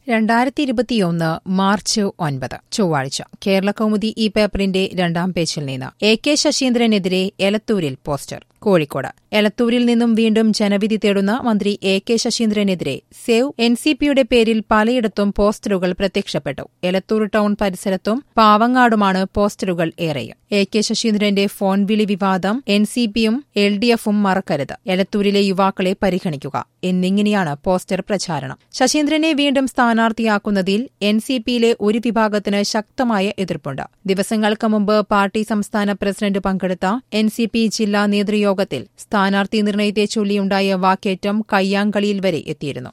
2021 March 9 ചൊവ്വാഴ്ച കേരളകൗമുദി ഈ പേപ്പറിന്റെ 2ാം പേജിൽ നിന്ന് എ.കെ. ശശീന്ദ്രനെതിരെ എലത്തൂരിൽ പോസ്റ്റർ. കോഴിക്കോട് എലത്തൂരിൽ നിന്നും വീണ്ടും ജനവിധി തേടുന്ന മന്ത്രി എ.കെ. ശശീന്ദ്രനെതിരെ സേവ് എൻ.സി.പിയുടെ പേരിൽ പലയിടത്തും പോസ്റ്ററുകൾ പ്രത്യക്ഷപ്പെട്ടു. എലത്തൂർ ടൌൺ പരിസരത്തും പാവങ്ങാടുമാണ് പോസ്റ്ററുകൾ ഏറെയും. എ.കെ. ശശീന്ദ്രന്റെ ഫോൺ വിളി വിവാദം എൻ.സി.പിയും എൽ.ഡി.എഫും മറക്കരുത്, എലത്തൂരിലെ യുവാക്കളെ പരിഗണിക്കുക എന്നിങ്ങനെയാണ് പോസ്റ്റർ പ്രചാരണം. ശശീന്ദ്രനെ വീണ്ടും സ്ഥാനാർത്ഥിയാക്കുന്നതിൽ എൻ.സി.പിയിലെ ഒരു വിഭാഗത്തിന് ശക്തമായ എതിർപ്പുണ്ട്. ദിവസങ്ങൾക്ക് മുമ്പ് പാർട്ടി സംസ്ഥാന പ്രസിഡന്റ് പങ്കെടുത്ത എൻ.സി.പി ജില്ലാ നേതൃയോഗത്തിൽ സ്ഥാനാർത്ഥി നിർണയത്തെ ചൊല്ലിയുണ്ടായ വാക്കേറ്റം കയ്യാങ്കളിയിൽ വരെ എത്തിയിരുന്നു.